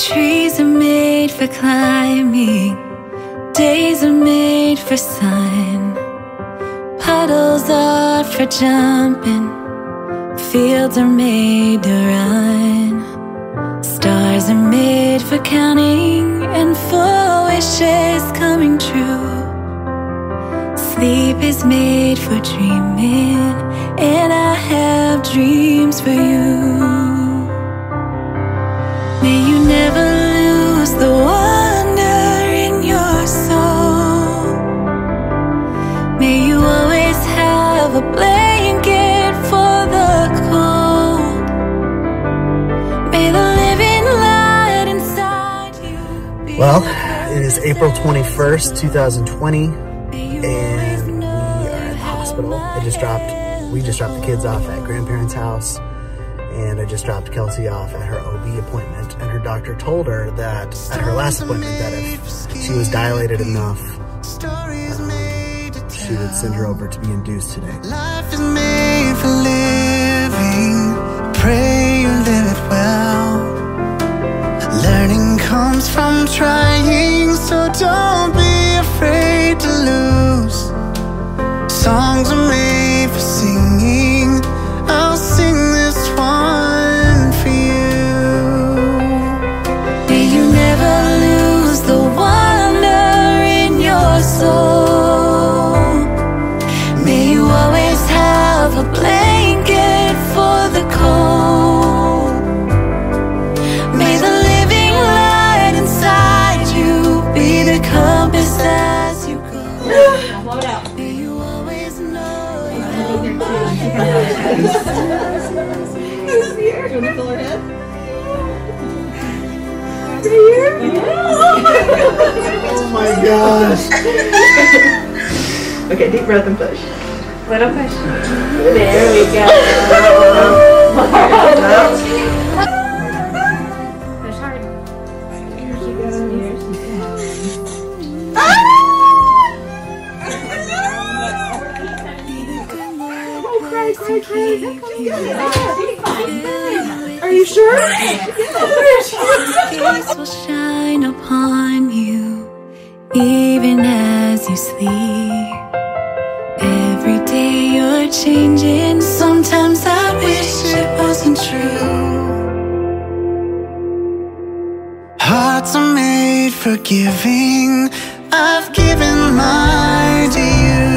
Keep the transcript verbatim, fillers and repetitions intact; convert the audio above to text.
Trees are made for climbing, days are made for sun. Puddles are for jumping, fields are made to run. Stars are made for counting and for wishes coming true. Sleep is made for dreaming, and I have dreams for you. May you never lose the wonder in your soul. May you always have a blanket for the cold. May the living light inside you be. Well, it is April twenty-first, two thousand twenty, and we are at the hospital. I just dropped, we just dropped the kids off at grandparents' house. And I just dropped Kelsey off at her O B appointment, and her doctor told her that at her last appointment that if she was dilated enough, um, she would send her over to be induced today. Life is made for living, pray you live it well. Learning comes from trying, so don't be afraid to lose. Songs are made for singing, I'll sing this one for you. May you never lose the wonder in your soul. May you always have a blanket for the cold. May the living light inside you be the compass as you go. Now blow it out. May you always know you're mine. Who's here? Do you want to fill her head? Right here? Yeah. Oh my gosh! Okay, deep breath and push. Little push. There we go. Push hard. Here she goes. Here she goes. Oh, cry, cry, cry. Are you sure? Peace will shine upon you, even as you sleep. Every day you're changing. Sometimes I wish it wasn't true. Hearts are made for giving, I've given mine to you.